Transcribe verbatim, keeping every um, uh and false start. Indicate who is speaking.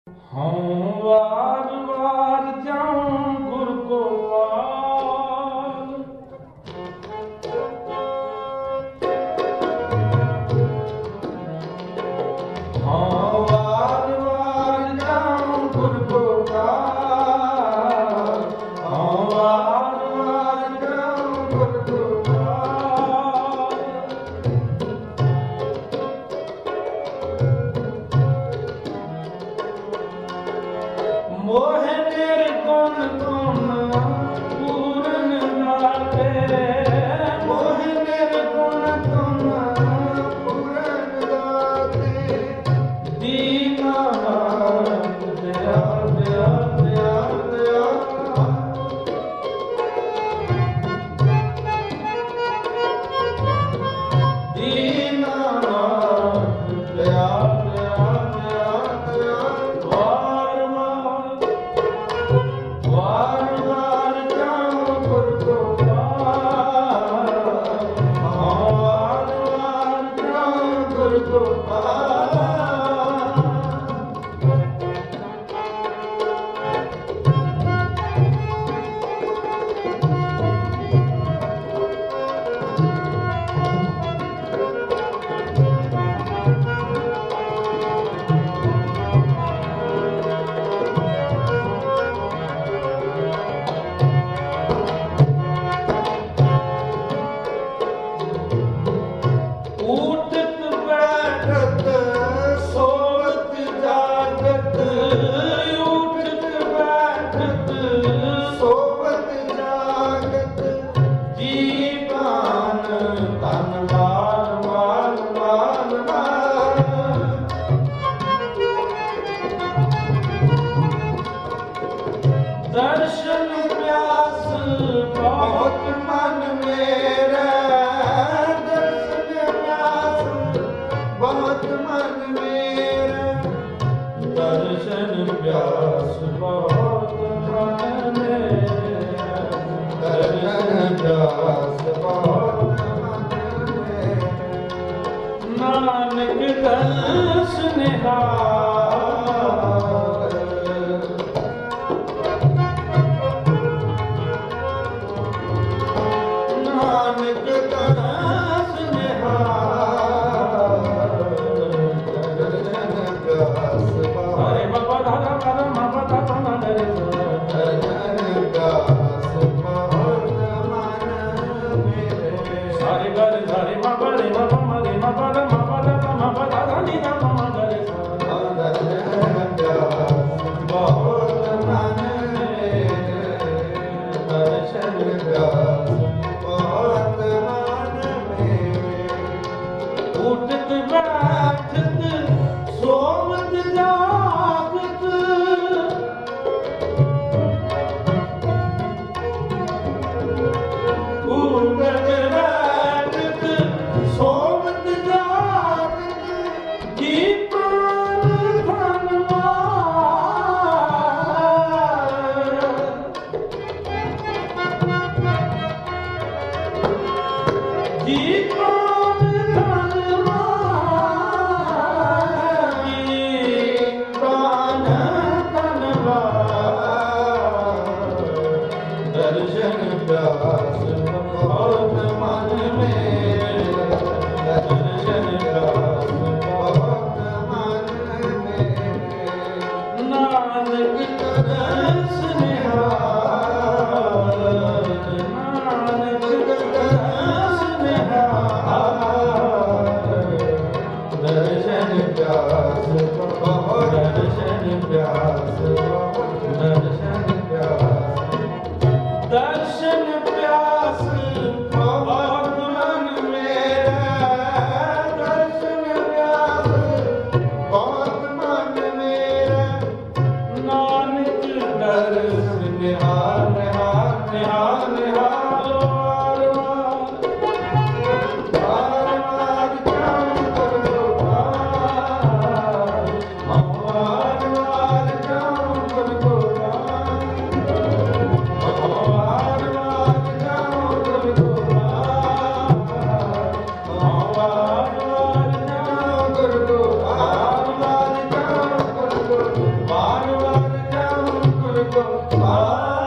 Speaker 1: ਹਉ ਵਾਰ ਵਾਰ ਜਾਉ ਗੁਰ ਗੋਪਾਲ, ਹਉ ਵਾਰ ਵਾਰ ਜਾਉ ਗੁਰ ਗੋਪਾਲ, ਹਉ ਵਾਰ ਵਾਰ ਜਾਉ ਗੁਰ ਗੋਪਾਲ। ਮੋਹ ਨਿਰਗੁਣ ਗੁਣ ਪੂਰਨ ਦਾਤੇ, ਮੋਹ ਨਿਰਗੁਣ ਗੁਣ ਪੂਰਨ ਦਾਤੇ, ਦੀਨਾਨਾਥ ਦਿਆਲ ਦਿਆਲ ਦਿਆਲ ਦਿਆਲ। ਦੀਨਾਨਾਥ ਦਿਆਲ ਦਿਆਲ ਦਿਆਲ ਦਿਆਲ। ਵਾਰ ਵਾਰ ਵਾਰ ਜਾਉ ਗੁਰ ਗੋਪਾਲ, ਵਾਰ ਵਾਰ ਜਾਉ ਗੁਰ ਗੋਪਾਲ। ਉਠਤ ਬੈਠਤ ਸੋਵਤ ਜਾਗਤ, ਉਠਤ ਬੈਠਤ ਸੋਵਤ ਜਾਗਤ, ਜੀਵਾਨ ਤਨ ਵਾਰ ਵਾਰ ਵਾਰ ਵਾਰ। ਦਰਸ਼ਨ ਪਿਆਸ ਬਹੁਤ ਮਨ ਮੇਰਾ, ਬਹੁਤ ਮਨ ਮੇਰਾ, ਦਰਸ਼ਨ ਪਿਆਸ ਬਹੁਤ ਮਨ ਮੇਰਾ, ਦਰਸ਼ਨ ਪਿਆਸ ਬਹੁਤ ਮਨ ਮੇਰਾ। ਨਾਨਕ ਦਰਸ ਨਿਹਾਲ, ਨਾਨਕ ਦਰਸ ਨਿਹਾਲ। ਹਰੇ ਬਾਬਾ ਦਾਦਾ ਦਾਦਾ ਮਾਪਾ ਦਾਦਾ ਮੰਦਰੇ ਸੋ, ਦਰਸ਼ਨ ਪਿਆਸ ਬਹੁਤ ਮਨ ਮੇਰੇ। ਸਾਰੇ ਗਰ ਸਾਰੇ ਮਾਪਾ ਰੇ ਮਾਪਾ ਮਰੇ ਮਾਪਾ ਦਾ ਮਾਪਾ ਦਾਦਾ ਮਾਪਾ ਦਾਦਾ ਨੀ ਦਾਦਾ ਮੰਦਰੇ ਸੋ, ਦਰਸ਼ਨ ਪਿਆਸ ਬਹੁਤ ਮਨ ਮੇਰੇ, ਦਰਸ਼ਨ ਪਿਆਸ ਬਹੁਤ ਮਨ ਮੇਰੇ। ਉਠਤ ਬੈਠਤ ਸੋਵਤ ਜਾਗਤ, ਉਠਤ ਬੈਠਤ ਸੋਵਤ ਜਾਗਤ, ਜੀਵਾਨ ਧਨ ਵਾਰ। ਜੀਵਾਨ ਧਨ ਵਾਰ, ਜੀਵਾਨ ਧਨ ਵਾਰ। ਦਰਸ਼ਨ ਪਿਆਸ ਬਹੁਤ ਮਨ ਮੇਰਾ, ਦਰਸ਼ਨ ਪਿਆਸ ਬਹੁਤ ਮਨ ਮੇਰੇ। ਨਾਨਕ ਦਰਸ ਨਿਹਾਲ, ਨਾਨਕ ਦਰਸ ਨਿਹਾਲ। ਦਰਸ਼ਨ ਪਿਆਸ ਬਹੁਤ, ਦਰਸ਼ਨ ਪਿਆਸ ਬਹੁਤ, ਦਰਸ਼ਨ ਪਿਆਸ। ਦਰਸ਼ਨ ਪਿਆਸ ਬਹੁਤ ਮਨ ਮੇਰਾ, ਦਰਸ਼ਨ ਪਿਆਸ ਬਹੁਤ ਮਨ ਮੇਰਾ। ਨਾਨਕ ਦਰਸ ਨਿਹਾਲ ਨਿਹਾਲ ਨਿਹਾਲ ਨਿਹਾਲ। ਵਾਰ ਵਾਰ ਜਾਉ ਗੁਰ ਗੋਪਾਲ, ਹਉ ਵਾਰ ਵਾਰ ਜਾਉ ਗੁਰ ਗੋਪਾਲ। ਆ